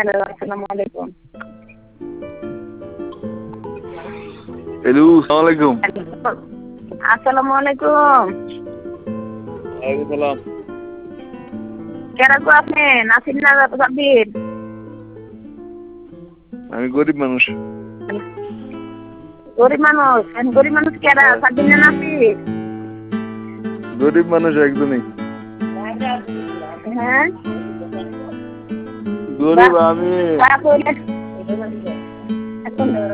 Hello, আসসালামু আলাইকুম। Hello, আসসালামু আলাইকুম। আসসালামু আলাইকুম। ওয়ালাইকুম সালাম। কেরা গো আপনি? নাসির না সাব্বির? আমি গরিব মানুষ। গরিব মানুষ? গরিব মানুষ কেরা? সাব্বির না নাসির? গরিব মানুষ একজনই। হ্যাঁ, গরিব আমি। তারপরে এখন